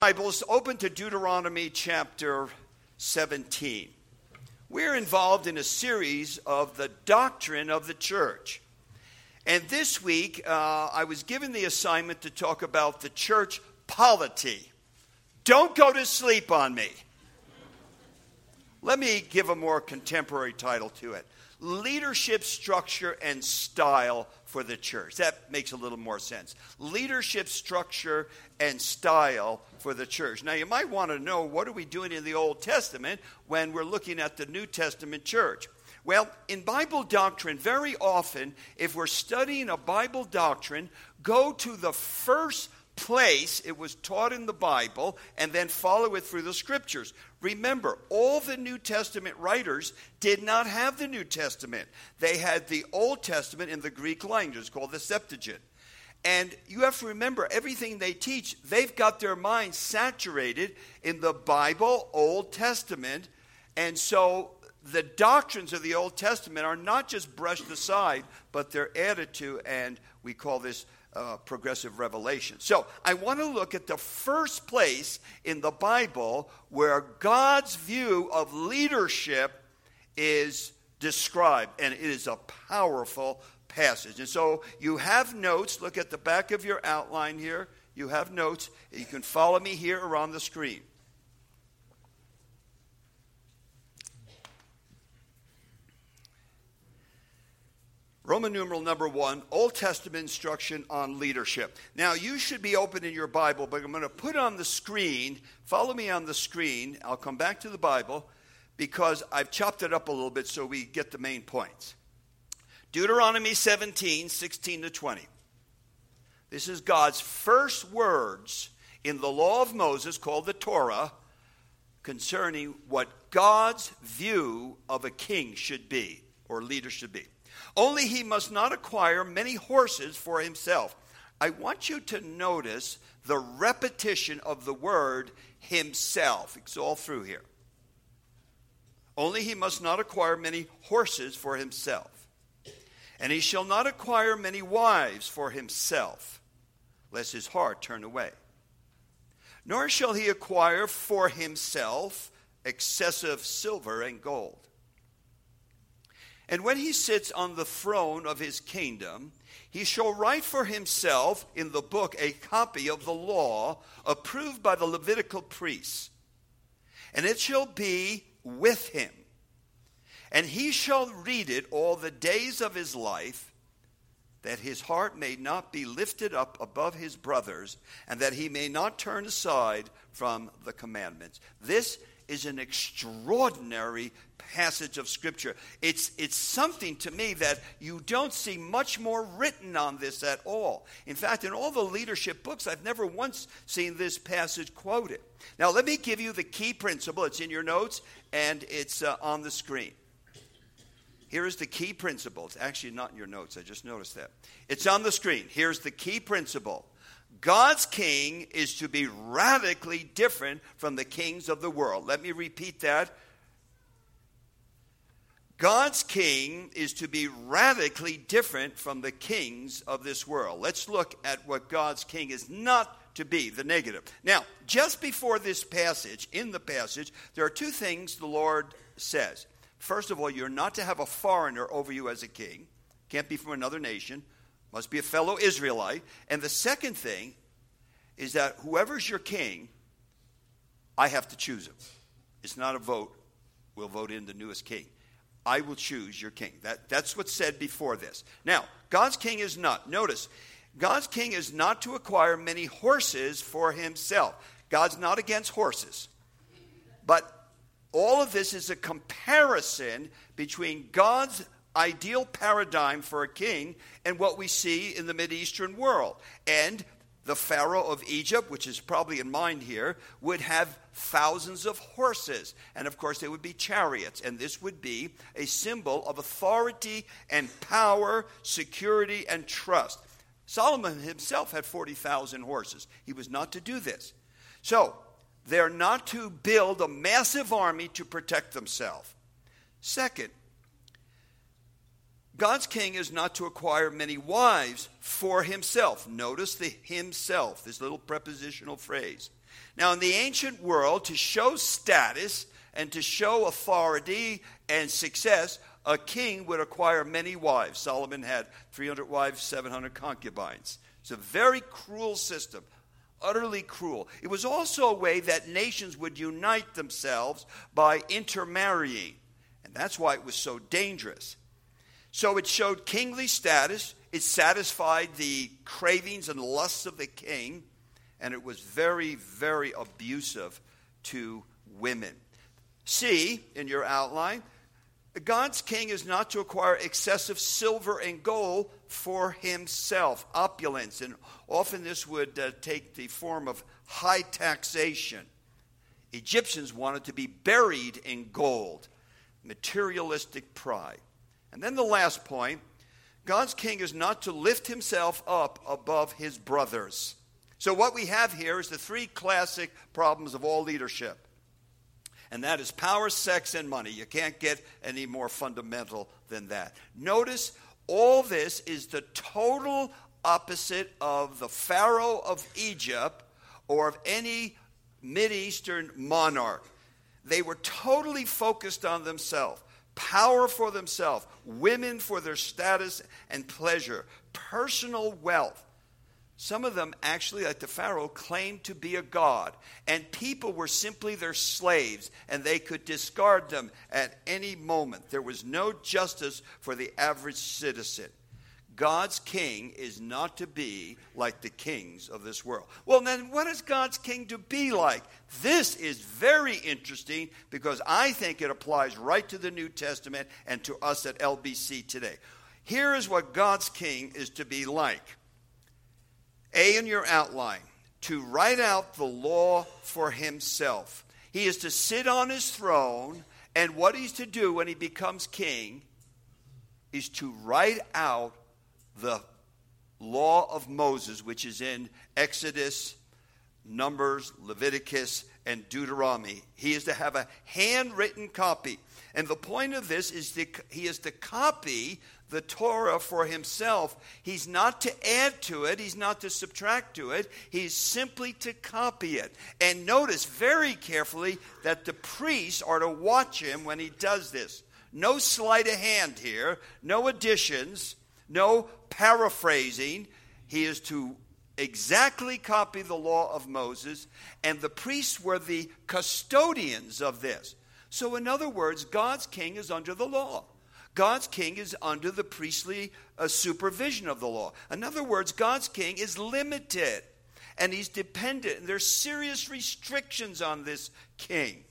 Bibles open to Deuteronomy chapter 17. We're involved in a series of the doctrine of the church. And this week, I was given the assignment to talk about the church polity. Don't go to sleep on me. Let me give a more contemporary title to it. Leadership structure and style for the church. That makes a little more sense. Leadership structure and style for the church. Now, you might want to know, what are we doing in the Old Testament when we're looking at the New Testament church? Well, in Bible doctrine, very often, if we're studying a Bible doctrine, go to the first place it was taught in the Bible and then follow it through the scriptures. Remember, all the New Testament writers did not have the New Testament. They had the Old Testament in the Greek language. It's called the Septuagint. And you have to remember, everything they teach, they've got their minds saturated in the Bible, Old Testament. And so the doctrines of the Old Testament are not just brushed aside, but they're added to, and we call this progressive revelation. So I want to look at the first place in the Bible where God's view of leadership is described, and it is a powerful passage. And so you have notes. Look at the back of your outline here. You have notes. You can follow me here or on the screen. Roman numeral number 1, Old Testament instruction on leadership. Now, you should be open in your Bible, but I'm going to put on the screen, follow me on the screen. I'll come back to the Bible because I've chopped it up a little bit so we get the main points. Deuteronomy 17, 16 to 20. This is God's first words in the law of Moses, called the Torah, concerning what God's view of a king should be, or leader should be. Only he must not acquire many horses for himself. I want you to notice the repetition of the word himself. It's all through here. Only he must not acquire many horses for himself. And he shall not acquire many wives for himself, lest his heart turn away. Nor shall he acquire for himself excessive silver and gold. And when he sits on the throne of his kingdom, he shall write for himself in the book a copy of the law approved by the Levitical priests. And it shall be with him. And he shall read it all the days of his life, that his heart may not be lifted up above his brothers, and that he may not turn aside from the commandments. This is an extraordinary passage of Scripture. It's something to me that you don't see much more written on this at all. In fact, in all the leadership books, I've never once seen this passage quoted. Now, let me give you the key principle. It's in your notes, and it's on the screen. Here is the key principle. It's actually not in your notes. I just noticed that. It's on the screen. Here's the key principle. God's king is to be radically different from the kings of the world. Let me repeat that. God's king is to be radically different from the kings of this world. Let's look at what God's king is not to be, the negative. Now, just before this passage, in the passage, there are two things the Lord says. First of all, you're not to have a foreigner over you as a king. Can't be from another nation. Must be a fellow Israelite. And the second thing is that whoever's your king, I have to choose him. It's not a vote. We'll vote in the newest king. I will choose your king. That's what's said before this. Now, God's king is not. Notice, God's king is not to acquire many horses for himself. God's not against horses. But all of this is a comparison between God's ideal paradigm for a king and what we see in the Mideastern world. And the Pharaoh of Egypt, which is probably in mind here, would have thousands of horses. And of course, they would be chariots. And this would be a symbol of authority and power, security and trust. Solomon himself had 40,000 horses. He was not to do this. So, they're not to build a massive army to protect themselves. Second, God's king is not to acquire many wives for himself. Notice the himself, this little prepositional phrase. Now, in the ancient world, to show status and to show authority and success, a king would acquire many wives. Solomon had 300 wives, 700 concubines. It's a very cruel system, utterly cruel. It was also a way that nations would unite themselves by intermarrying, and that's why it was so dangerous. So it showed kingly status, it satisfied the cravings and lusts of the king, and it was very, very abusive to women. See, in your outline, God's king is not to acquire excessive silver and gold for himself, opulence, and often this would take the form of high taxation. Egyptians wanted to be buried in gold, materialistic pride. And then the last point, God's king is not to lift himself up above his brothers. So what we have here is the three classic problems of all leadership. And that is power, sex, and money. You can't get any more fundamental than that. Notice all this is the total opposite of the Pharaoh of Egypt or of any Mideastern monarch. They were totally focused on themselves. Power for themselves, women for their status and pleasure, personal wealth. Some of them actually, like the Pharaoh, claimed to be a god, and people were simply their slaves, and they could discard them at any moment. There was no justice for the average citizen. God's king is not to be like the kings of this world. Well, then what is God's king to be like? This is very interesting because I think it applies right to the New Testament and to us at LBC today. Here is what God's king is to be like. A, in your outline, to write out the law for himself. He is to sit on his throne, and what he's to do when he becomes king is to write out the law of Moses, which is in Exodus, Numbers, Leviticus, and Deuteronomy. He is to have a handwritten copy. And the point of this is he is to copy the Torah for himself. He's not to add to it. He's not to subtract to it. He's simply to copy it. And notice very carefully that the priests are to watch him when he does this. No sleight of hand here. No additions. No paraphrasing. He is to exactly copy the law of Moses. And the priests were the custodians of this. So in other words, God's king is under the law. God's king is under the priestly supervision of the law. In other words, God's king is limited and he's dependent. And there's serious restrictions on this king.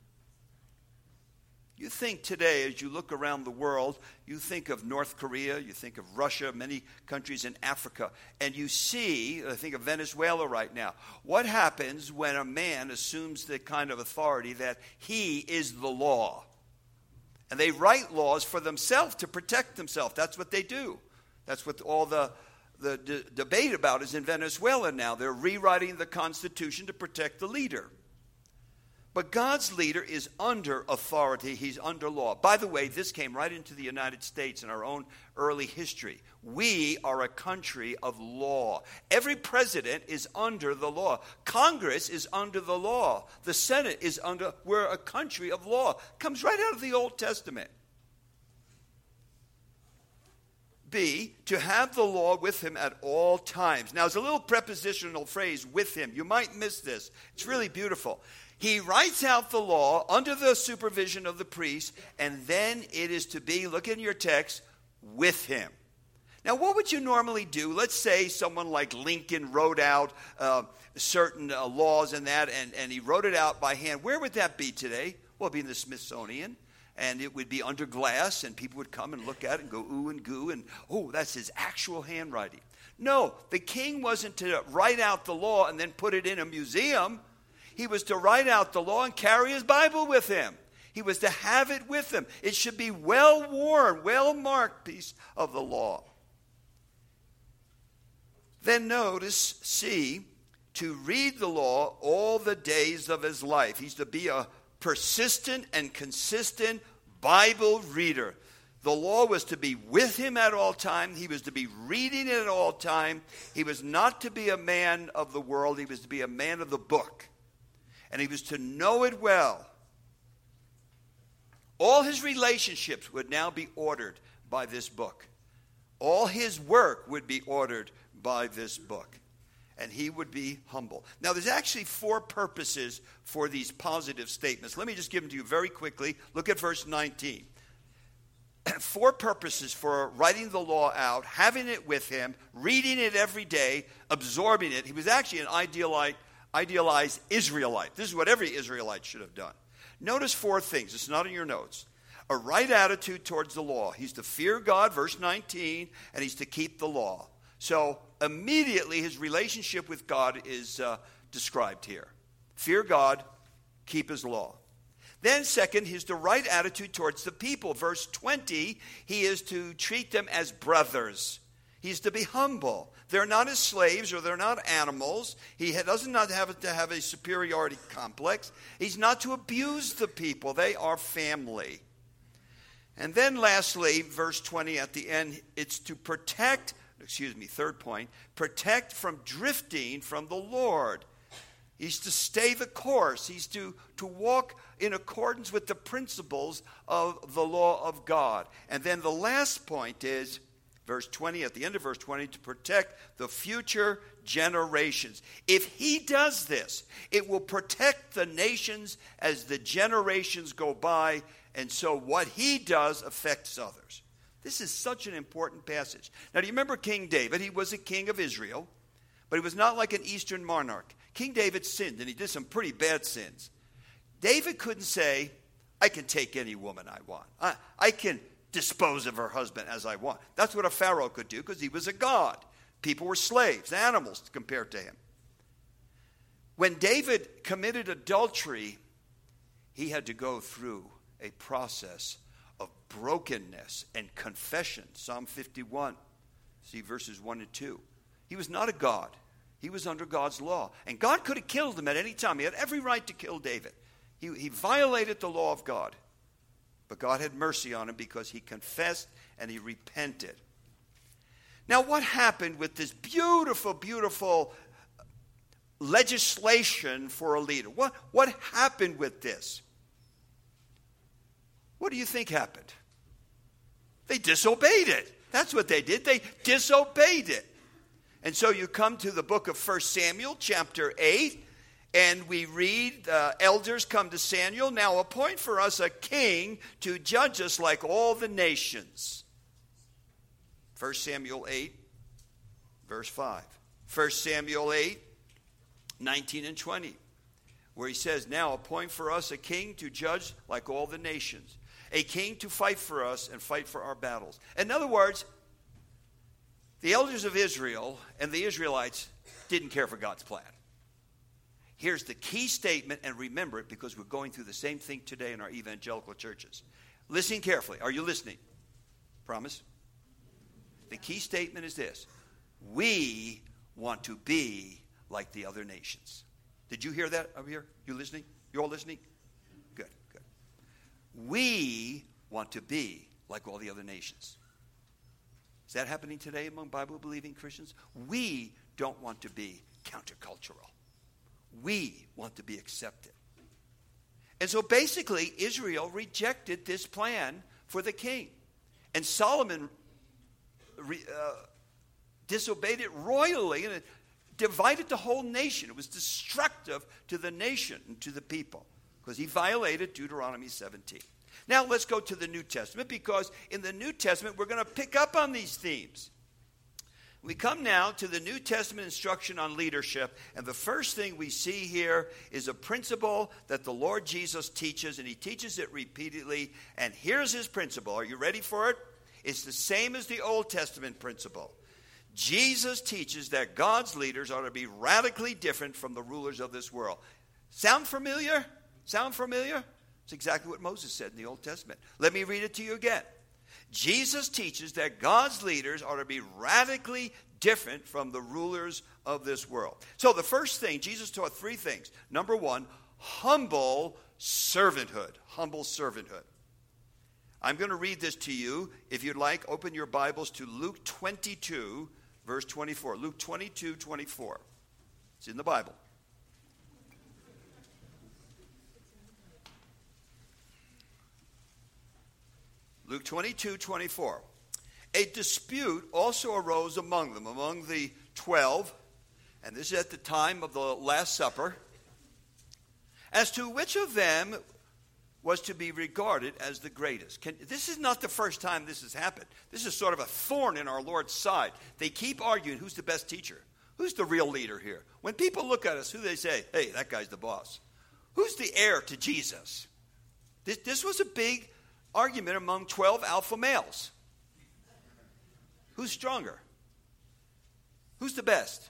You think today, as you look around the world, you think of North Korea, you think of Russia, many countries in Africa, and you see, I think of Venezuela right now. What happens when a man assumes the kind of authority that he is the law? And they write laws for themselves to protect themselves. That's what they do. That's what all the debate about is in Venezuela now. They're rewriting the Constitution to protect the leader. But God's leader is under authority. He's under law. By the way, this came right into the United States in our own early history. We are a country of law. Every president is under the law. Congress is under the law. The Senate is under, we're a country of law. Comes right out of the Old Testament. B, to have the law with him at all times. Now, it's a little prepositional phrase, with him. You might miss this. It's really beautiful. He writes out the law under the supervision of the priest, and then it is to be, look in your text, with him. Now, what would you normally do? Let's say someone like Lincoln wrote out certain laws and that, and he wrote it out by hand. Where would that be today? Well, it'd be in the Smithsonian, and it would be under glass, and people would come and look at it and go ooh and goo, and oh, that's his actual handwriting. No, the king wasn't to write out the law and then put it in a museum. He was to write out the law and carry his Bible with him. He was to have it with him. It should be well-worn, well-marked piece of the law. Then notice, C, to read the law all the days of his life. He's to be a persistent and consistent Bible reader. The law was to be with him at all times. He was to be reading it at all time. He was not to be a man of the world. He was to be a man of the book. and he was to know it well. All his relationships would now be ordered by this book. All his work would be ordered by this book. And he would be humble. Now, there's actually 4 purposes for these positive statements. Let me just give them to you very quickly. Look at verse 19. 4 purposes for writing the law out, having it with him, reading it every day, absorbing it. He was actually an idealized Israelite. This is what every Israelite should have done. Notice 4 things. It's not in your notes. A right attitude towards the law. He's to fear God, verse 19, and he's to keep the law. So immediately his relationship with God is described here. Fear God, keep his law. Then second, he's the right attitude towards the people. Verse 20, he is to treat them as brothers. He's to be humble. They're not his slaves or they're not animals. He does not have to have a superiority complex. He's not to abuse the people. They are family. And then lastly, verse 20 at the end, it's to protect, third point, protect from drifting from the Lord. He's to stay the course. He's to walk in accordance with the principles of the law of God. And then the last point is, verse 20, at the end of verse 20, to protect the future generations. If he does this, it will protect the nations as the generations go by, and so what he does affects others. This is such an important passage. Now, do you remember King David? He was a king of Israel, but he was not like an Eastern monarch. King David sinned, and he did some pretty bad sins. David couldn't say, I can take any woman I want. I can dispose of her husband as I want. That's what a Pharaoh could do because he was a god. People were slaves, animals compared to him. When David committed adultery, he had to go through a process of brokenness and confession. Psalm 51, see verses 1 and 2. He was not a god. He was under God's law. And God could have killed him at any time. He had every right to kill David. He violated the law of God. But God had mercy on him because he confessed and he repented. Now, what happened with this beautiful, beautiful legislation for a leader? What happened with this? What do you think happened? They disobeyed it. That's what they did. They disobeyed it. And so you come to the book of 1 Samuel, chapter 8, and we read, elders come to Samuel, now appoint for us a king to judge us like all the nations. 1 Samuel 8, verse 5. 1 Samuel 8, 19 and 20, where he says, now appoint for us a king to judge like all the nations, a king to fight for us and fight for our battles. In other words, the elders of Israel and the Israelites didn't care for God's plan. Here's the key statement, and remember it because we're going through the same thing today in our evangelical churches. Listen carefully. Are you listening? Promise? The key statement is this. We want to be like the other nations. Did you hear that over here? You listening? You all listening? Good, good. We want to be like all the other nations. Is that happening today among Bible-believing Christians? We don't want to be countercultural. We want to be accepted. And so basically, Israel rejected this plan for the king. And Solomon disobeyed it royally, and it divided the whole nation. It was destructive to the nation and to the people because he violated Deuteronomy 17. Now let's go to the New Testament, because in the New Testament we're going to pick up on these themes. We come now to the New Testament instruction on leadership, and the first thing we see here is a principle that the Lord Jesus teaches, and he teaches it repeatedly, and here's his principle. Are you ready for it? It's the same as the Old Testament principle. Jesus teaches that God's leaders are to be radically different from the rulers of this world. Sound familiar? Sound familiar? It's exactly what Moses said in the Old Testament. Let me read it to you again. Jesus teaches that God's leaders are to be radically different from the rulers of this world. So the first thing, Jesus taught 3 things. Number 1, humble servanthood. Humble servanthood. I'm going to read this to you. If you'd like, open your Bibles to Luke 22, verse 24. Luke 22, 24. It's in the Bible. Luke 22:24. A dispute also arose among them, among the 12, and this is at the time of the Last Supper, as to which of them was to be regarded as the greatest. This is not the first time this has happened. This is sort of a thorn in our Lord's side. They keep arguing who's the best teacher. Who's the real leader here? When people look at us, who do they say? Hey, that guy's the boss. Who's the heir to Jesus? This was a big argument among 12 alpha males. Who's stronger? Who's the best?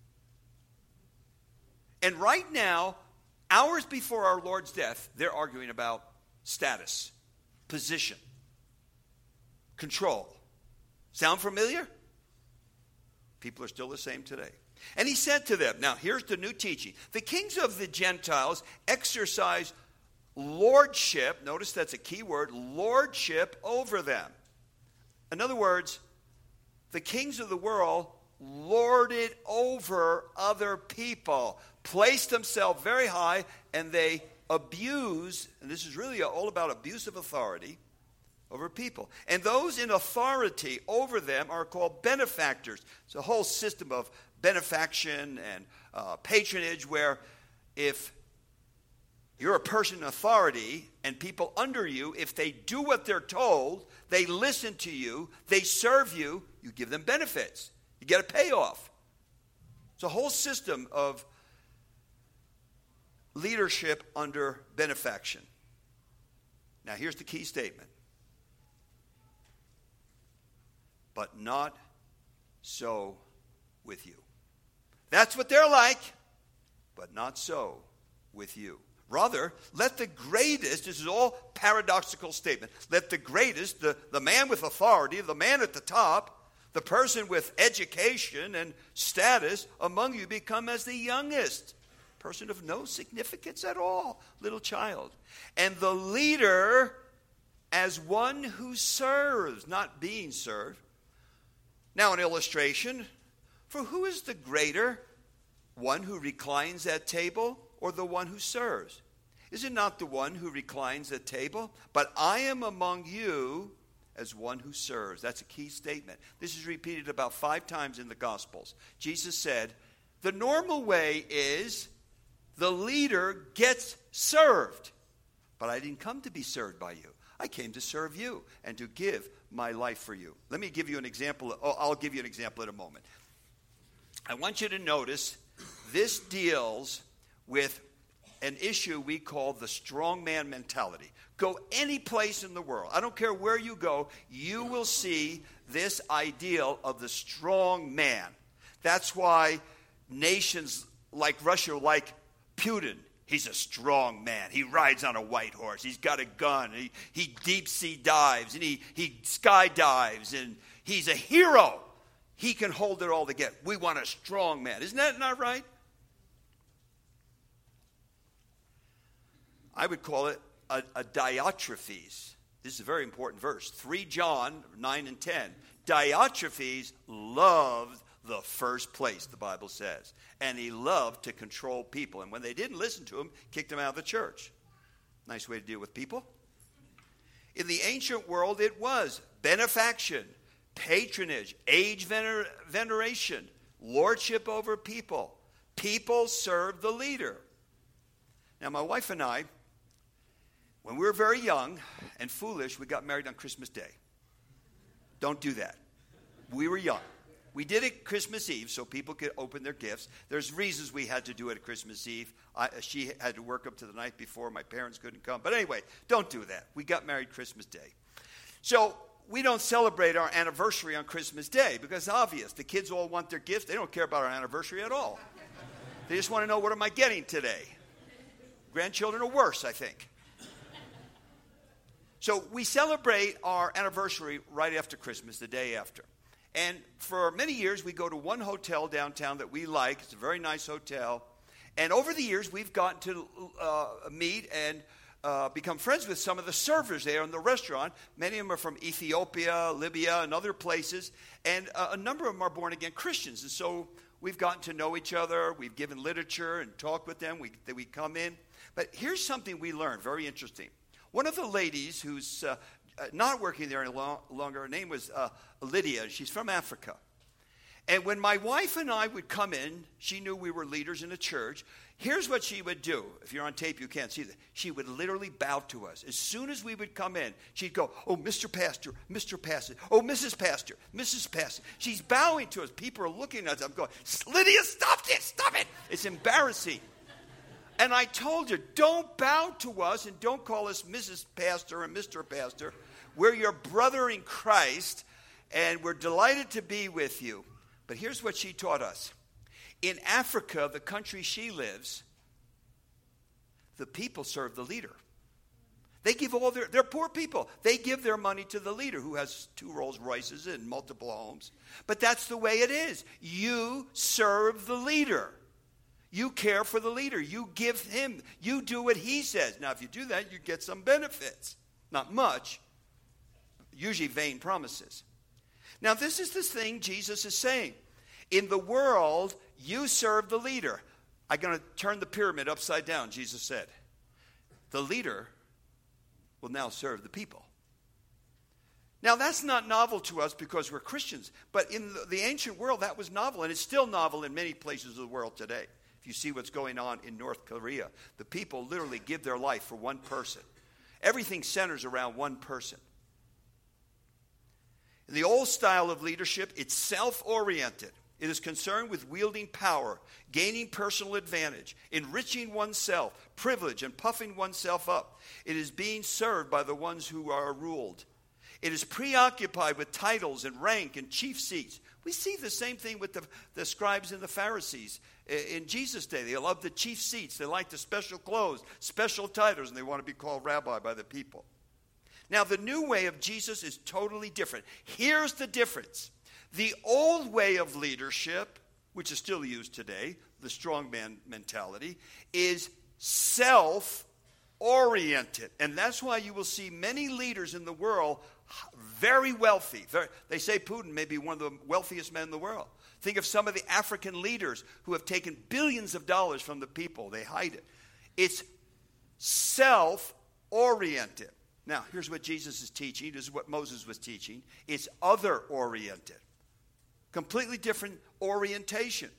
And right now, hours before our Lord's death, they're arguing about status, position, control. Sound familiar? People are still the same today. And he said to them, now here's the new teaching. The kings of the Gentiles exercise lordship, notice that's a key word, lordship over them. In other words, the kings of the world lorded over other people, placed themselves very high, and they abuse, and this is really all about abuse of authority over people. And those in authority over them are called benefactors. It's a whole system of benefaction and patronage where if you're a person in authority and people under you, if they do what they're told, they listen to you, they serve you, you give them benefits. You get a payoff. It's a whole system of leadership under benefaction. Now here's the key statement. But not so with you. That's what they're like, but not so with you. Rather, let the greatest, this is all paradoxical statement, let the greatest, the man with authority, the man at the top, the person with education and status among you become as the youngest, person of no significance at all, little child. And the leader as one who serves, not being served. Now an illustration, for who is the greater, one who reclines at table or the one who serves? Is it not the one who reclines at table? But I am among you as one who serves. That's a key statement. This is repeated about 5 times in the Gospels. Jesus said, the normal way is the leader gets served. But I didn't come to be served by you. I came to serve you and to give my life for you. Let me give you an example. I'll give you an example in a moment. I want you to notice this deals with an issue we call the strongman mentality. Go any place in the world. I don't care where you go. You will see this ideal of the strong man. That's why nations like Russia like Putin. He's a strong man. He rides on a white horse. He's got a gun. He deep sea dives and he skydives and he's a hero. He can hold it all together. We want a strong man. Isn't that not right? I would call it a Diotrephes. This is a very important verse. 3 John 9 and 10. Diotrephes loved the first place, the Bible says. And he loved to control people. And when they didn't listen to him, kicked him out of the church. Nice way to deal with people. In the ancient world, it was benefaction, patronage, age veneration, lordship over people. People served the leader. Now, my wife and I, when we were very young and foolish, we got married on Christmas Day. Don't do that. We were young. We did it Christmas Eve so people could open their gifts. There's reasons we had to do it at Christmas Eve. She had to work up to the night before. My parents couldn't come. But anyway, don't do that. We got married Christmas Day. So we don't celebrate our anniversary on Christmas Day because it's obvious. The kids all want their gifts. They don't care about our anniversary at all. They just want to know, what am I getting today? Grandchildren are worse, I think. So we celebrate our anniversary right after Christmas, the day after. And for many years, we go to one hotel downtown that we like. It's a very nice hotel. And over the years, we've gotten to meet and become friends with some of the servers there in the restaurant. Many of them are from Ethiopia, Libya, and other places. And a number of them are born-again Christians. And so we've gotten to know each other. We've given literature and talked with them. We come in. But here's something we learned, very interesting. One of the ladies who's not working there any longer. Her name was Lydia. She's from Africa. And when my wife and I would come in, she knew we were leaders in a church. Here's what she would do. If you're on tape, you can't see that. She would literally bow to us. As soon as we would come in, she'd go, "Oh, Mr. Pastor, Mr. Pastor. Oh, Mrs. Pastor, Mrs. Pastor." She's bowing to us. People are looking at us. I'm going, "Lydia, stop this, stop it." It's embarrassing. And I told her, don't bow to us and don't call us Mrs. Pastor and Mr. Pastor. We're your brother in Christ, and we're delighted to be with you. But here's what she taught us. In Africa, the country she lives, the people serve the leader. They give all they're poor people. They give their money to the leader who has 2 Rolls Royces and multiple homes. But that's the way it is. You serve the leader. You care for the leader. You give him. You do what he says. Now, if you do that, you get some benefits. Not much. Usually vain promises. Now, this is the thing Jesus is saying. In the world, you serve the leader. I'm going to turn the pyramid upside down, Jesus said. The leader will now serve the people. Now, that's not novel to us because we're Christians. But in the ancient world, that was novel. And it's still novel in many places of the world today. If you see what's going on in North Korea, the people literally give their life for one person. Everything centers around one person. In the old style of leadership, it's self-oriented. It is concerned with wielding power, gaining personal advantage, enriching oneself, privilege, and puffing oneself up. It is being served by the ones who are ruled. It is preoccupied with titles and rank and chief seats. We see the same thing with the scribes and the Pharisees. In Jesus' day, they loved the chief seats. They liked the special clothes, special titles, and they want to be called rabbi by the people. Now, the new way of Jesus is totally different. Here's the difference. The old way of leadership, which is still used today, the strongman mentality, is self-oriented. And that's why you will see many leaders in the world very wealthy. They say Putin may be one of the wealthiest men in the world. Think of some of the African leaders who have taken billions of dollars from the people. They hide it. It's self-oriented. Now, here's what Jesus is teaching. This is what Moses was teaching. It's other-oriented. Completely different orientation.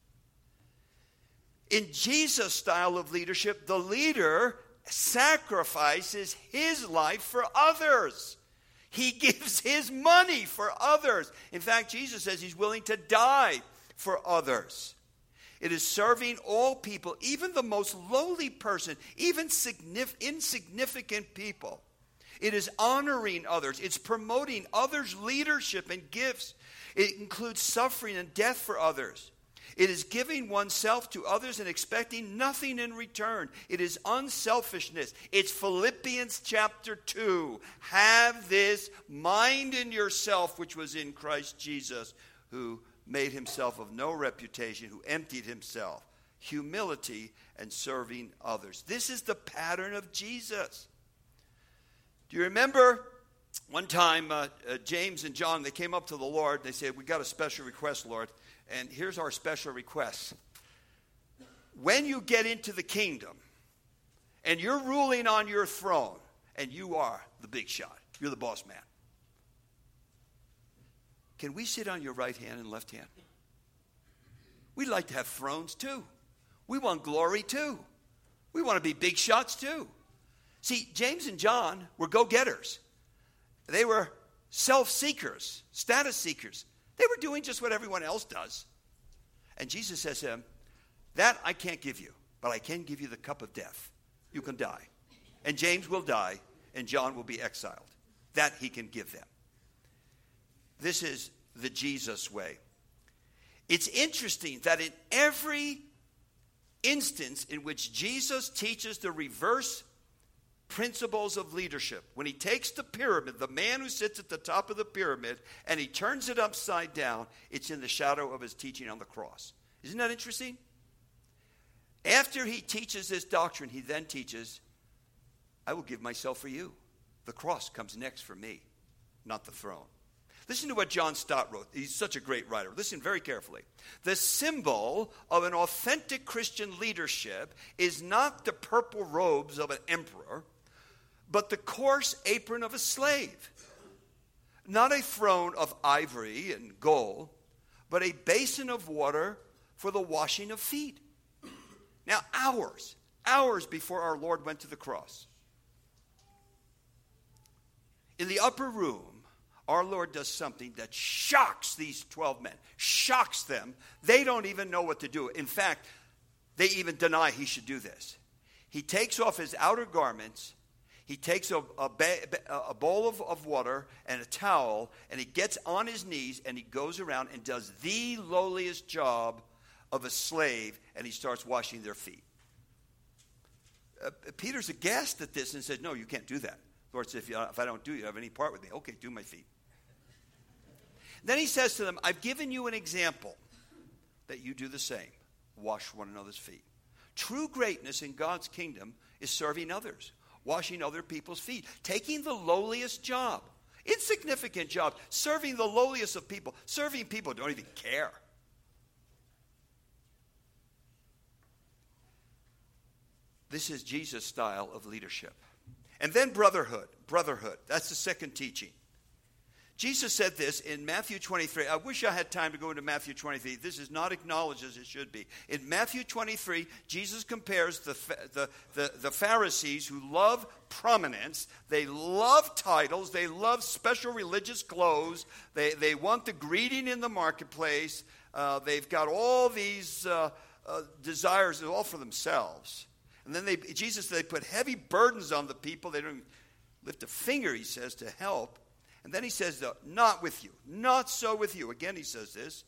In Jesus' style of leadership, the leader sacrifices his life for others. He gives his money for others. In fact, Jesus says he's willing to die for others. It is serving all people, even the most lowly person, even insignificant people. It is honoring others. It's promoting others' leadership and gifts. It includes suffering and death for others. It is giving oneself to others and expecting nothing in return. It is unselfishness. It's Philippians chapter 2. Have this mind in yourself, which was in Christ Jesus, who made himself of no reputation, who emptied himself. Humility and serving others. This is the pattern of Jesus. Do you remember one time James and John, they came up to the Lord. They said, "We got a special request, Lord. And here's our special request. When you get into the kingdom and you're ruling on your throne and you are the big shot, you're the boss man, can we sit on your right hand and left hand? We'd like to have thrones too. We want glory too. We want to be big shots too." See, James and John were go-getters. They were self-seekers, status seekers. They were doing just what everyone else does. And Jesus says to them, "That I can't give you, but I can give you the cup of death. You can die. And James will die, and John will be exiled. That he can give them." This is the Jesus way. It's interesting that in every instance in which Jesus teaches the reverse principles of leadership, when he takes the pyramid, the man who sits at the top of the pyramid, and he turns it upside down, it's in the shadow of his teaching on the cross. Isn't that interesting? After he teaches this doctrine, he then teaches, "I will give myself for you." The cross comes next for me, not the throne. Listen to what John Stott wrote. He's such a great writer. Listen very carefully. The symbol of an authentic Christian leadership is not the purple robes of an emperor, but the coarse apron of a slave. Not a throne of ivory and gold, but a basin of water for the washing of feet. Now, hours before our Lord went to the cross, in the upper room, our Lord does something that shocks these 12 men, shocks them. They don't even know what to do. In fact, they even deny he should do this. He takes off his outer garments, he takes a bowl of water and a towel, and he gets on his knees, and he goes around and does the lowliest job of a slave, and he starts washing their feet. Peter's aghast at this and says, no, you can't do that. The Lord said, if I don't do it, you have any part with me. Okay, do my feet. Then he says to them, I've given you an example that you do the same. Wash one another's feet. True greatness in God's kingdom is serving others, washing other people's feet, taking the lowliest job, insignificant job, serving the lowliest of people, serving people who don't even care. This is Jesus' style of leadership. And then brotherhood. That's the second teaching. Jesus said this in Matthew 23. I wish I had time to go into Matthew 23. This is not acknowledged as it should be. In Matthew 23, Jesus compares the Pharisees who love prominence. They love titles. They love special religious clothes. They want the greeting in the marketplace. They've got all these desires all for themselves. And then Jesus said they put heavy burdens on the people. They don't lift a finger, he says, to help. And then he says, not with you, not so with you. Again, he says this.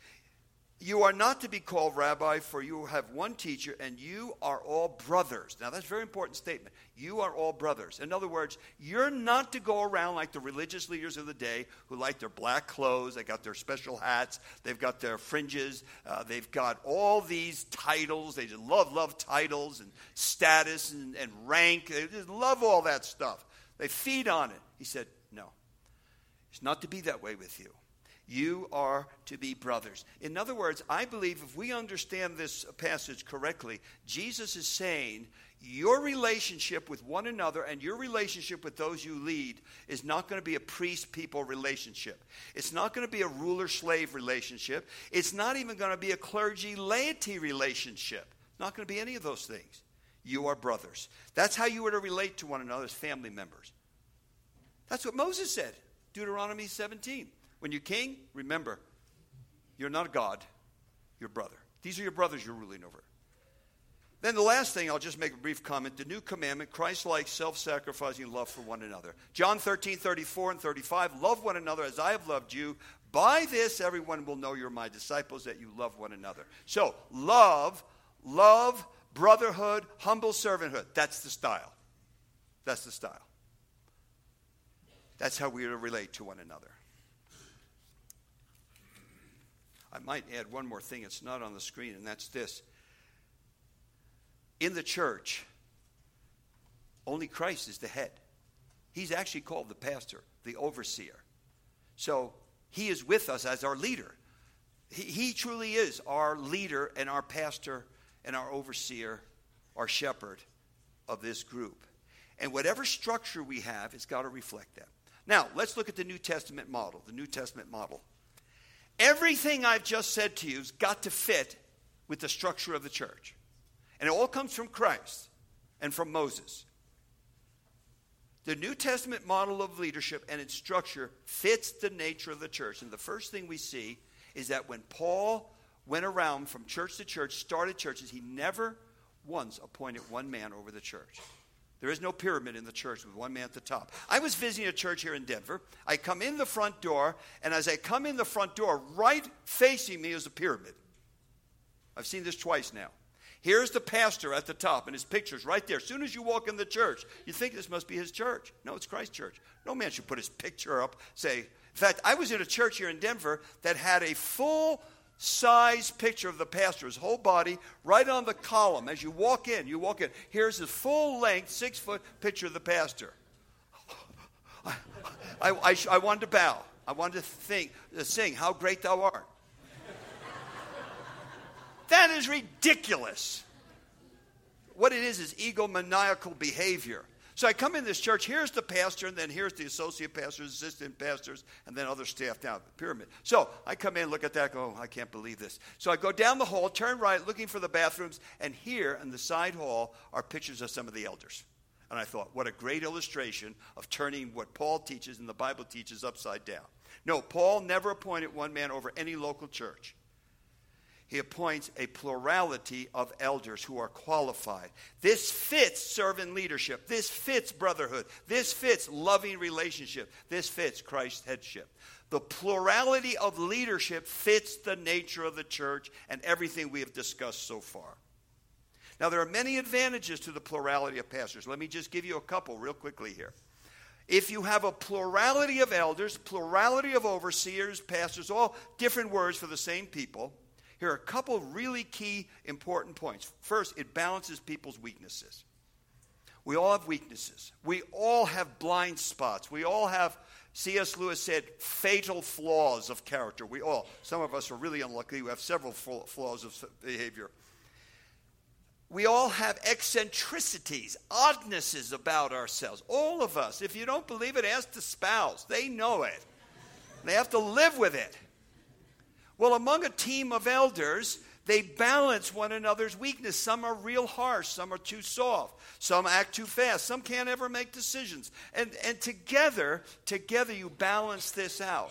You are not to be called rabbi, for you have one teacher, and you are all brothers. Now, that's a very important statement. You are all brothers. In other words, you're not to go around like the religious leaders of the day who like their black clothes. They got their special hats. They've got their fringes. They've got all these titles. They just love titles and status and rank. They just love all that stuff. They feed on it. He said, no. It's not to be that way with you. You are to be brothers. In other words, I believe if we understand this passage correctly, Jesus is saying your relationship with one another and your relationship with those you lead is not going to be a priest-people relationship. It's not going to be a ruler-slave relationship. It's not even going to be a clergy-laity relationship. Not going to be any of those things. You are brothers. That's how you are to relate to one another as family members. That's what Moses said, Deuteronomy 17. When you're king, remember, you're not a god, you're a brother. These are your brothers you're ruling over. Then the last thing, I'll just make a brief comment. The new commandment, Christ-like, self-sacrificing love for one another. John 13:34 and 35, love one another as I have loved you. By this, everyone will know you're my disciples, that you love one another. So, love, brotherhood, humble servanthood. That's the style. That's the style. That's how we are to relate to one another. I might add one more thing. It's not on the screen, and that's this. In the church, only Christ is the head. He's actually called the pastor, the overseer. So he is with us as our leader. He truly is our leader and our pastor and our overseer, our shepherd of this group. And whatever structure we have, it's got to reflect that. Now, let's look at the New Testament model. The New Testament model. Everything I've just said to you has got to fit with the structure of the church. And it all comes from Christ and from Moses. The New Testament model of leadership and its structure fits the nature of the church. And the first thing we see is that when Paul went around from church to church, started churches, he never once appointed one man over the church. There is no pyramid in the church with one man at the top. I was visiting a church here in Denver. I come in the front door, and as I come in the front door, right facing me is a pyramid. I've seen this twice now. Here's the pastor at the top, and his picture's right there. As soon as you walk in the church, you think this must be his church. No, it's Christ's church. No man should put his picture up, say. In fact, I was in a church here in Denver that had a full-size picture of the pastor, his whole body, right on the column. As you walk in. Here's his full-length, 6-foot picture of the pastor. I wanted to bow. I wanted to sing, How Great Thou Art. That is ridiculous. What it is egomaniacal behavior. So I come in this church, here's the pastor, and then here's the associate pastors, assistant pastors, and then other staff down the pyramid. So I come in, look at that, go, oh, I can't believe this. So I go down the hall, turn right, looking for the bathrooms, and here in the side hall are pictures of some of the elders. And I thought, what a great illustration of turning what Paul teaches and the Bible teaches upside down. No, Paul never appointed one man over any local church. He appoints a plurality of elders who are qualified. This fits servant leadership. This fits brotherhood. This fits loving relationship. This fits Christ's headship. The plurality of leadership fits the nature of the church and everything we have discussed so far. Now, there are many advantages to the plurality of pastors. Let me just give you a couple real quickly here. If you have a plurality of elders, plurality of overseers, pastors, all different words for the same people, here are a couple really key important points. First, it balances people's weaknesses. We all have weaknesses. We all have blind spots. We all have, C.S. Lewis said, fatal flaws of character. We all. Some of us are really unlucky. We have several flaws of behavior. We all have eccentricities, oddnesses about ourselves. All of us. If you don't believe it, ask the spouse. They know it. They have to live with it. Well, among a team of elders, they balance one another's weakness. Some are real harsh. Some are too soft. Some act too fast. Some can't ever make decisions. And together you balance this out.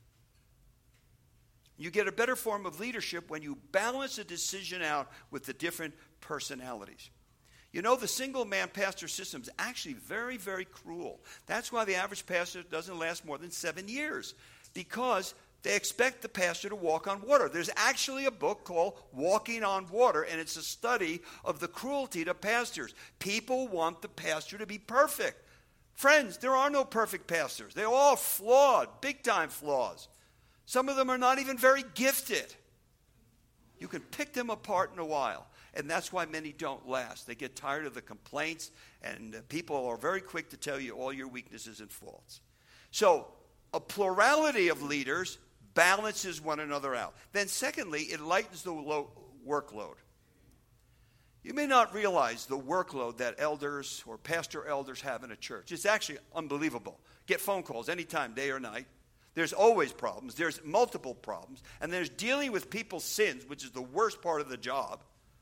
You get a better form of leadership when you balance a decision out with the different personalities. You know, the single-man pastor system is actually very, very cruel. That's why the average pastor doesn't last more than 7 years, because they expect the pastor to walk on water. There's actually a book called Walking on Water, and it's a study of the cruelty to pastors. People want the pastor to be perfect. Friends, there are no perfect pastors. They're all flawed, big-time flaws. Some of them are not even very gifted. You can pick them apart in a while, and that's why many don't last. They get tired of the complaints, and people are very quick to tell you all your weaknesses and faults. So a plurality of leaders balances one another out. Then secondly, it lightens the workload. You may not realize the workload that elders or pastor elders have in a church. It's actually unbelievable. Get phone calls anytime, day or night. There's always problems. There's multiple problems. And there's dealing with people's sins, which is the worst part of the job.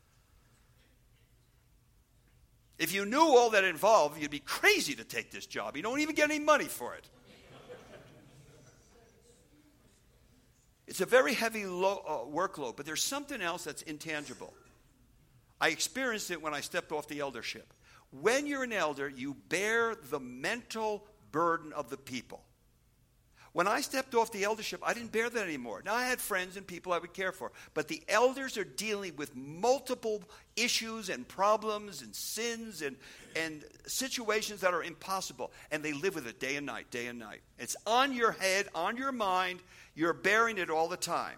If you knew all that involved, you'd be crazy to take this job. You don't even get any money for it. It's a very heavy workload, but there's something else that's intangible. I experienced it when I stepped off the eldership. When you're an elder, you bear the mental burden of the people. When I stepped off the eldership, I didn't bear that anymore. Now, I had friends and people I would care for, but the elders are dealing with multiple issues and problems and sins and situations that are impossible, and they live with it day and night, day and night. It's on your head, on your mind. You're bearing it all the time.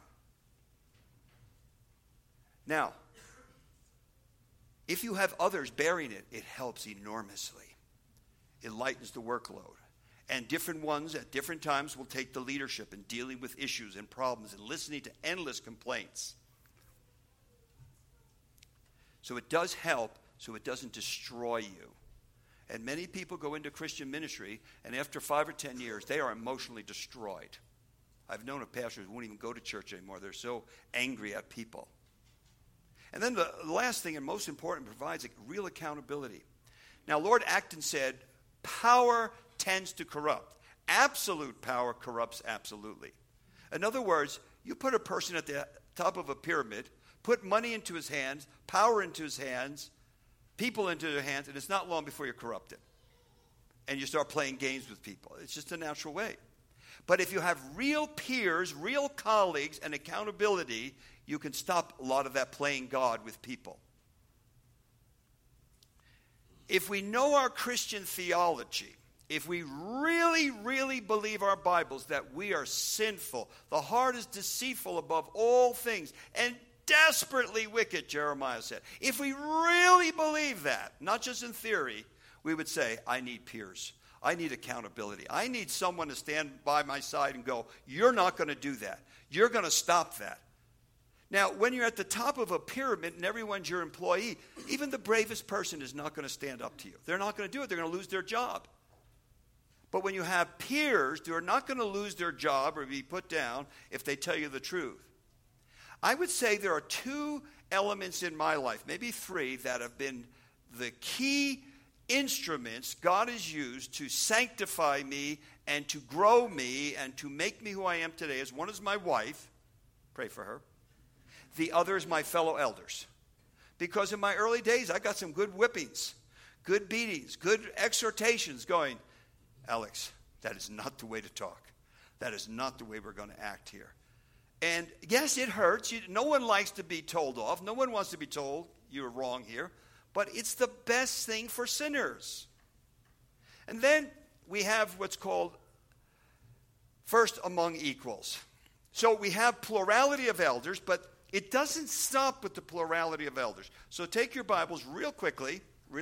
Now, if you have others bearing it, it helps enormously. It lightens the workload. And different ones at different times will take the leadership in dealing with issues and problems and listening to endless complaints. So it does help, so it doesn't destroy you. And many people go into Christian ministry, and after 5 or 10 years, they are emotionally destroyed. I've known of pastors who won't even go to church anymore. They're so angry at people. And then the last thing, and most important, provides a real accountability. Now, Lord Acton said, power tends to corrupt. Absolute power corrupts absolutely. In other words, you put a person at the top of a pyramid, put money into his hands, power into his hands, people into their hands, and it's not long before you're corrupted. And you start playing games with people. It's just a natural way. But if you have real peers, real colleagues, and accountability, you can stop a lot of that playing God with people. If we know our Christian theology, if we really, really believe our Bibles that we are sinful, the heart is deceitful above all things, and desperately wicked, Jeremiah said. If we really believe that, not just in theory, we would say, I need peers. I need accountability. I need someone to stand by my side and go, you're not going to do that. You're going to stop that. Now, when you're at the top of a pyramid and everyone's your employee, even the bravest person is not going to stand up to you. They're not going to do it. They're going to lose their job. But when you have peers, they're not going to lose their job or be put down if they tell you the truth. I would say there are two elements in my life, maybe three, that have been the key instruments God has used to sanctify me and to grow me and to make me who I am today. One is my wife. Pray for her. The other is my fellow elders. Because in my early days, I got some good whippings, good beatings, good exhortations going, Alex, that is not the way to talk. That is not the way we're going to act here. And yes, it hurts. No one likes to be told off. No one wants to be told you're wrong here. But it's the best thing for sinners. And then we have what's called first among equals. So we have plurality of elders, but it doesn't stop with the plurality of elders. So take your Bibles real quickly,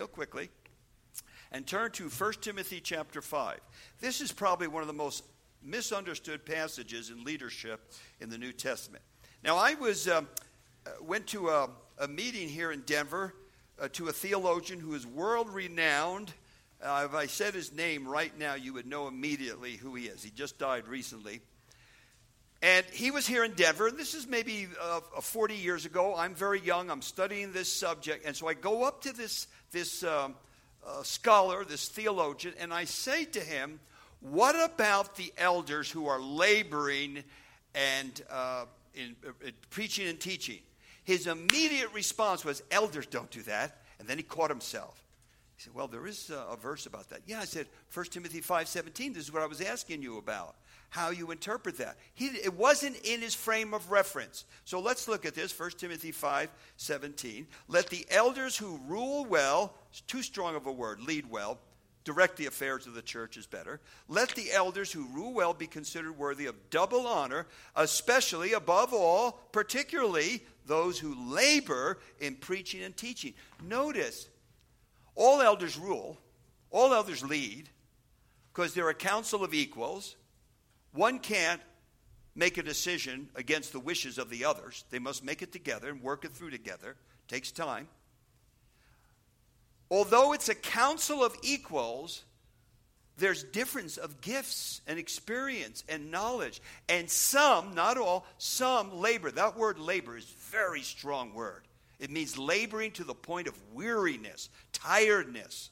and turn to 1 Timothy chapter 5. This is probably one of the most misunderstood passages in leadership in the New Testament. Now, I went to a meeting here in Denver to a theologian who is world-renowned. If I said his name right now, you would know immediately who he is. He just died recently. And he was here in Denver, and this is maybe 40 years ago. I'm very young. I'm studying this subject. And so I go up to this scholar, this theologian, and I say to him, what about the elders who are laboring and in preaching and teaching? His immediate response was, elders don't do that. And then he caught himself. He said, well, there is a verse about that. Yeah, I said, 1 Timothy 5:17, this is what I was asking you about, how you interpret that. It wasn't in his frame of reference. So let's look at this, 1 Timothy 5:17. Let the elders who rule well, it's too strong of a word, lead well, direct the affairs of the church is better. Let the elders who rule well be considered worthy of double honor, especially, above all, particularly those who labor in preaching and teaching. Notice, all elders rule, all elders lead, because they're a council of equals. One can't make a decision against the wishes of the others. They must make it together and work it through together. It takes time. Although it's a council of equals, there's difference of gifts and experience and knowledge. And some, not all, some labor. That word labor is a very strong word. It means laboring to the point of weariness, tiredness.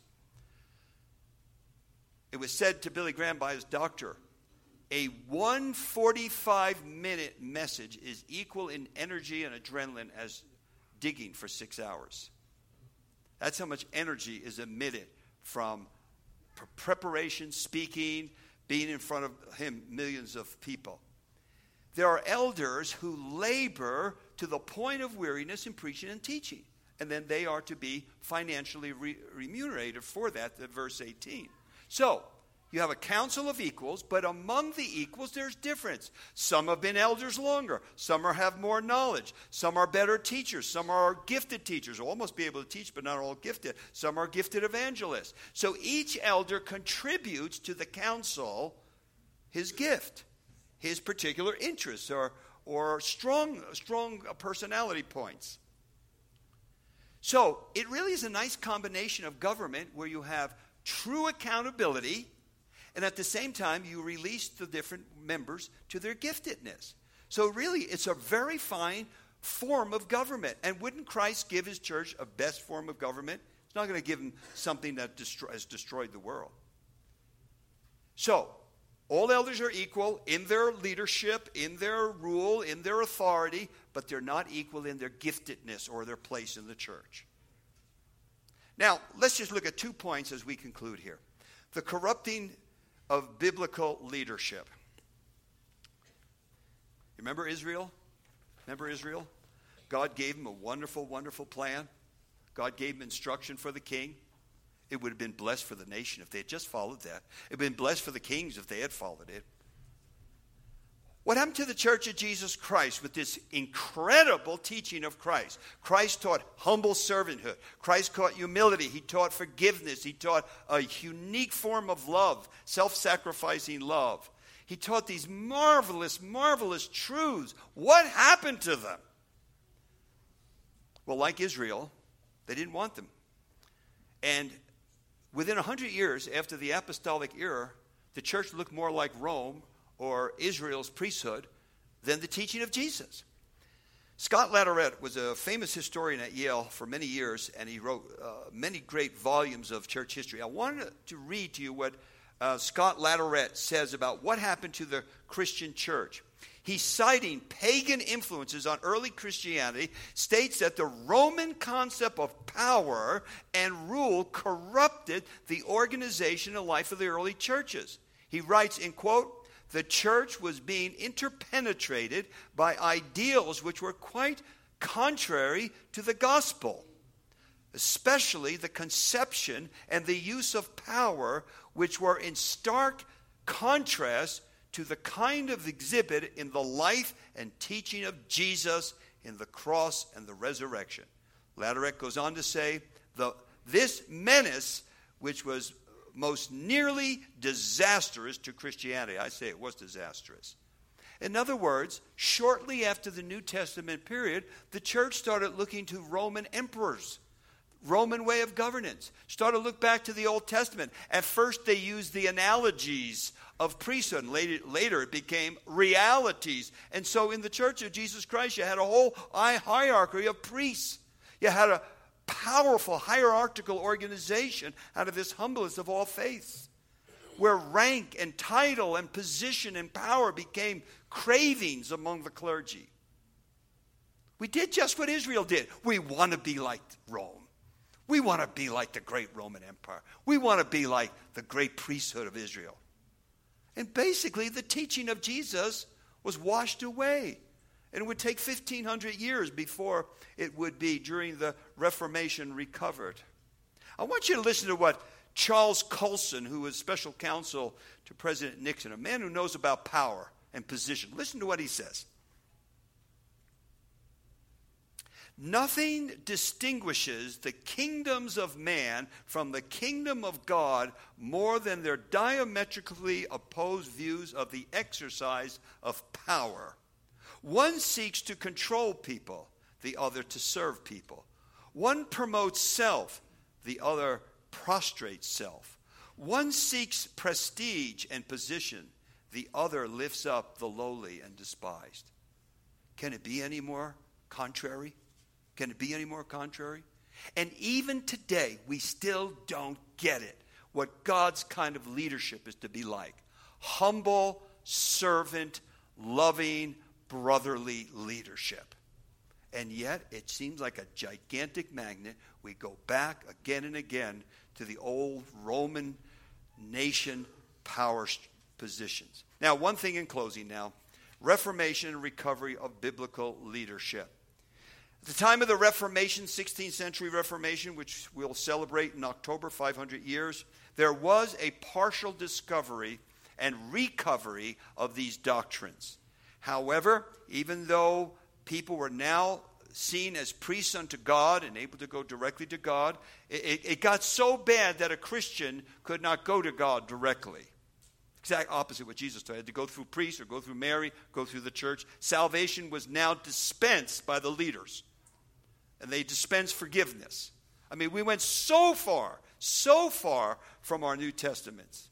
It was said to Billy Graham by his doctor, a 145-minute message is equal in energy and adrenaline as digging for 6 hours. That's how much energy is emitted from preparation, speaking, being in front of him, millions of people. There are elders who labor to the point of weariness in preaching and teaching. And then they are to be financially remunerated for that, verse 18. So, you have a council of equals, but among the equals there's difference. Some have been elders longer. Some have more knowledge. Some are better teachers. Some are gifted teachers. Almost be able to teach, but not all gifted. Some are gifted evangelists. So each elder contributes to the council his gift, his particular interests, or strong personality points. So it really is a nice combination of government where you have true accountability, and at the same time, you release the different members to their giftedness. So really, it's a very fine form of government. And wouldn't Christ give his church a best form of government? He's not going to give them something that has destroyed the world. So, all elders are equal in their leadership, in their rule, in their authority, but they're not equal in their giftedness or their place in the church. Now, let's just look at 2 points as we conclude here. The corrupting of biblical leadership. Remember Israel? God gave him a wonderful, wonderful plan. God gave him instruction for the king. It would have been blessed for the nation if they had just followed that. It would have been blessed for the kings if they had followed it. What happened to the church of Jesus Christ with this incredible teaching of Christ? Christ taught humble servanthood. Christ taught humility. He taught forgiveness. He taught a unique form of love, self-sacrificing love. He taught these marvelous, marvelous truths. What happened to them? Well, like Israel, they didn't want them. And within 100 years after the apostolic era, the church looked more like Rome or Israel's priesthood than the teaching of Jesus. Scott Latourette was a famous historian at Yale for many years, and he wrote many great volumes of church history. I wanted to read to you what Scott Latourette says about what happened to the Christian church. He's citing pagan influences on early Christianity, states that the Roman concept of power and rule corrupted the organization and life of the early churches. He writes in quote, "The church was being interpenetrated by ideals which were quite contrary to the gospel, especially the conception and the use of power, which were in stark contrast to the kind of exhibit in the life and teaching of Jesus in the cross and the resurrection." Latourette goes on to say, this menace, which was most nearly disastrous to Christianity. I say it was disastrous. In other words, shortly after the New Testament period, the church started looking to Roman emperors, Roman way of governance, started to look back to the Old Testament. At first they used the analogies of priesthood. Later it became realities. And so in the Church of Jesus Christ, you had a whole hierarchy of priests. You had a powerful hierarchical organization out of this humblest of all faiths, where rank and title and position and power became cravings among the clergy. We did just what Israel did. We want to be like Rome. We want to be like the great Roman Empire. We want to be like the great priesthood of Israel. And basically the teaching of Jesus was washed away. And it would take 1,500 years before it would be, during the Reformation, recovered. I want you to listen to what Charles Colson, who was special counsel to President Nixon, a man who knows about power and position. Listen to what he says. "Nothing distinguishes the kingdoms of man from the kingdom of God more than their diametrically opposed views of the exercise of power. One seeks to control people, the other to serve people. One promotes self, the other prostrates self. One seeks prestige and position, the other lifts up the lowly and despised." Can it be any more contrary? Can it be any more contrary? And even today, we still don't get it, what God's kind of leadership is to be like. Humble, servant, loving, brotherly leadership. And yet, it seems like a gigantic magnet. We go back again and again to the old Roman nation power positions. Now, one thing in closing now. Reformation and recovery of biblical leadership. At the time of the Reformation, 16th century Reformation, which we'll celebrate in October, 500 years, there was a partial discovery and recovery of these doctrines. However, even though people were now seen as priests unto God and able to go directly to God, it got so bad that a Christian could not go to God directly. Exact opposite what Jesus did. He had to go through priests or go through Mary, go through the church. Salvation was now dispensed by the leaders. And they dispensed forgiveness. I mean, we went so far from our New Testaments.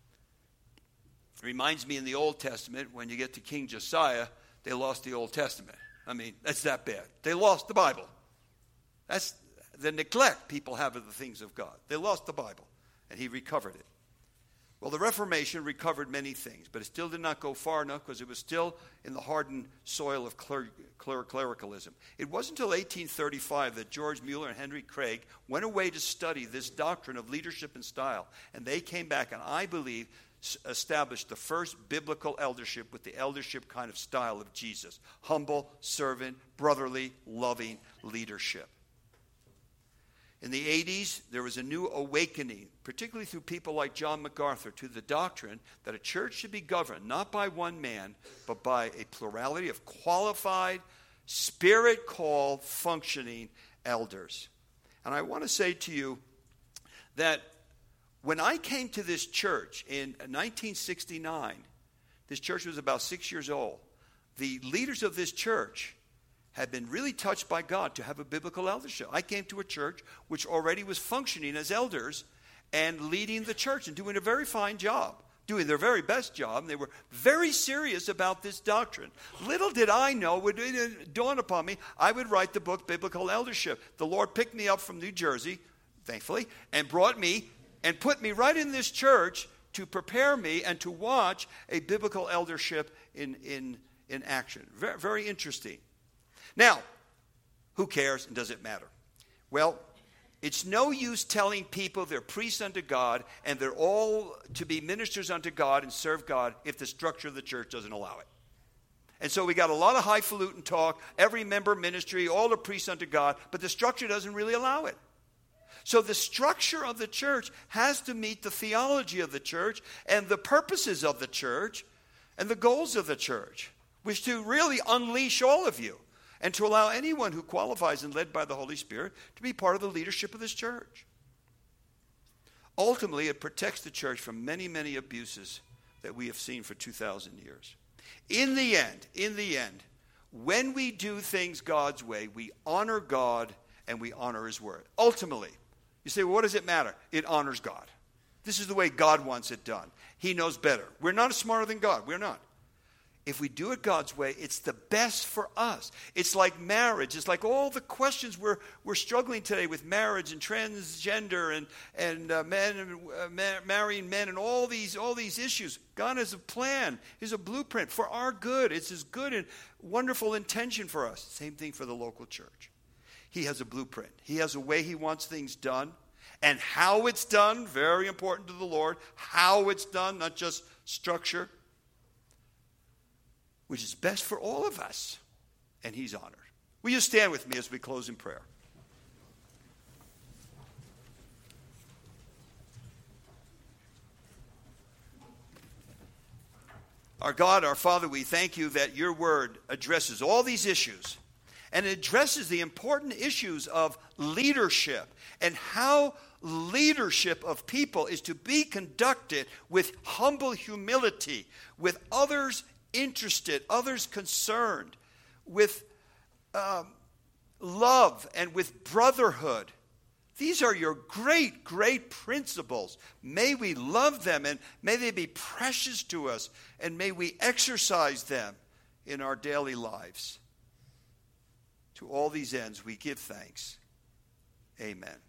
It reminds me in the Old Testament, when you get to King Josiah, they lost the Old Testament. I mean, that's that bad. They lost the Bible. That's the neglect people have of the things of God. They lost the Bible, and he recovered it. Well, the Reformation recovered many things, but it still did not go far enough because it was still in the hardened soil of clericalism. It wasn't until 1835 that George Mueller and Henry Craig went away to study this doctrine of leadership and style, and they came back and I believe established the first biblical eldership with the eldership kind of style of Jesus. Humble, servant, brotherly, loving leadership. In the 80s, there was a new awakening, particularly through people like John MacArthur, to the doctrine that a church should be governed not by one man, but by a plurality of qualified, spirit-called, functioning elders. And I want to say to you that when I came to this church in 1969, this church was about 6 years old. The leaders of this church had been really touched by God to have a biblical eldership. I came to a church which already was functioning as elders and leading the church and doing a very fine job, doing their very best job. And they were very serious about this doctrine. Little did I know, would it dawn upon me, I would write the book Biblical Eldership. The Lord picked me up from New Jersey, thankfully, and brought me and put me right in this church to prepare me and to watch a biblical eldership in action. Very, very interesting. Now, who cares and does it matter? Well, it's no use telling people they're priests unto God and they're all to be ministers unto God and serve God if the structure of the church doesn't allow it. And so we got a lot of highfalutin talk, every member ministry, all the priests unto God, but the structure doesn't really allow it. So the structure of the church has to meet the theology of the church and the purposes of the church and the goals of the church, which to really unleash all of you and to allow anyone who qualifies and led by the Holy Spirit to be part of the leadership of this church. Ultimately, it protects the church from many, many abuses that we have seen for 2,000 years. In the end, when we do things God's way, we honor God and we honor His Word. Ultimately, you say, well, what does it matter? It honors God. This is the way God wants it done. He knows better. We're not smarter than God. We're not. If we do it God's way, it's the best for us. It's like marriage. It's like all the questions we're struggling today with marriage and transgender and marrying men and all these issues. God has a plan. He's a blueprint for our good. It's His good and wonderful intention for us. Same thing for the local church. He has a blueprint. He has a way He wants things done. And how it's done, very important to the Lord. How it's done, not just structure, which is best for all of us. And He's honored. Will you stand with me as we close in prayer? Our God, our Father, we thank You that Your Word addresses all these issues. And it addresses the important issues of leadership and how leadership of people is to be conducted with humble humility, with others interested, others concerned, with love and with brotherhood. These are Your great, great principles. May we love them and may they be precious to us and may we exercise them in our daily lives. To all these ends, we give thanks. Amen.